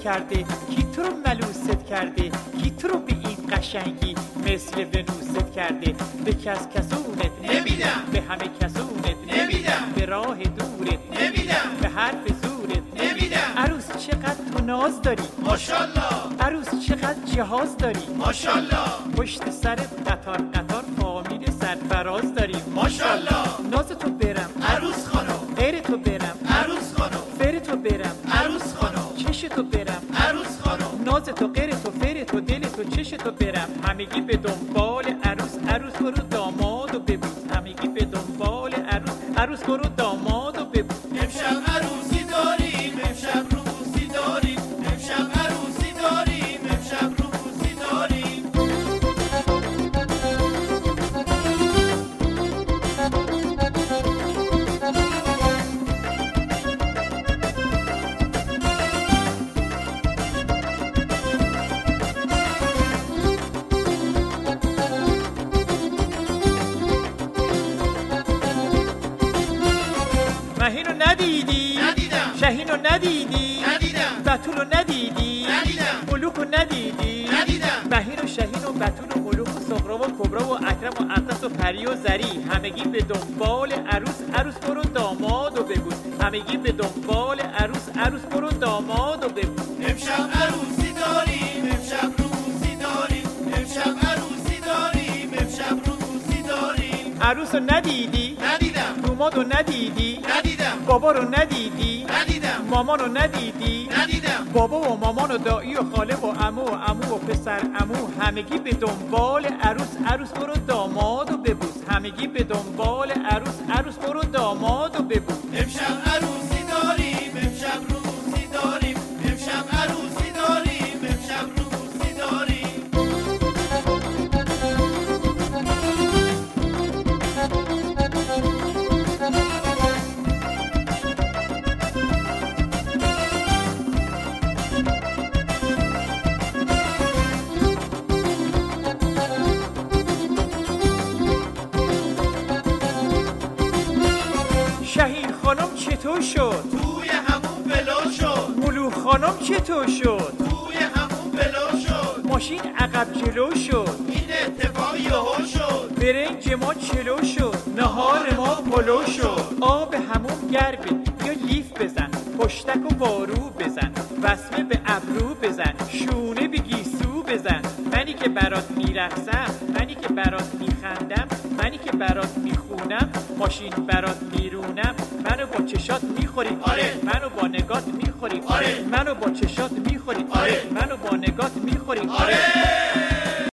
کرده؟ کی تو رو ملوست کرده؟ کی تو رو به این قشنگی مثل ونوست کرده؟ به کس کسونت نمیدم، به همه کسونت نمیدم، به راه دورت نمیدم، به حرف زورت نمیدم. عروس چقدر تو ناز داری، ماشالله، عروس چقدر جهاز داری، ماشالله، پشت سرت قطار قطار فامیل سرفراز داری، ماشالله. ناز تو برم عروس خانم، غیر تو برم عروس خانم، فر تو برم عروس خانم، چش تو برم عروس خانم. ناز تو غیر تو فر تو دل تو چش تو برم همگی به دنبال عروس، عروس برو داماد و ببوس، همگی به دنبال عروس، عروس برو داماد و ببوس. امشب عروسی داریم، امشب روسی داریم، امشب عروسی داریم، امشب روسی داریم. مهینو ندیدی؟ ندیدم، شهینو ندیدی؟ ندیدم، بتولو ندیدی؟ ندیدم، ملوکو ندیدی؟ ندیدم. مهین و شهین و بتول و ملوک و سغرا و کبرا و اکرم و اقدس و پری و زری همگی به دنبال عروس، عروس برو داماد و ببوس، همگی به دنبال عروس، عروس برو داماد و ببوس. امشب عروسی داریم، امشب روسی داریم، امشب عروسی داریم، امشب روسی داریم. عروس رو ندیدی؟ ندیدم، دوماد رو ندیدی؟ ندیدم، بابا رو ندیدی؟ ندیدم، مامان رو ندیدی؟ ندیدم. بابا و مامان و دایی و خاله و عمو و عمو و پسر عمو همگی به دنبال عروس، عروس برو داماد و ببوس، همگی به دنبال عروس، عروس برو داماد و ببوس. امشب عروسی داریم، امشب روسی داریم، امشب عروسی داریم، امشب روسی داریم. شهین خانم چطور شد؟ توی همون بلا شد، ملوک خانم چطور شد؟ توی همون بلا شد. ماشین عقب جلو شد، این اتفاق یهو شد، برنج ما چلو شد، نهار ما پلو شد. آب همون گربه بیا لیف بزن، پشتک و بارو بزن، وسمه به ابرو بزن، شونه به گیسو بزن. منی که برات میرقصم، منی که برات میخندم، منی که برات میخونم، ماشین برات میرونم. منو با چشات میخوری، آره. منو با نگات میخوری، آره. منو با چشات میخوری، آره. منو با نگات میخوری، آره.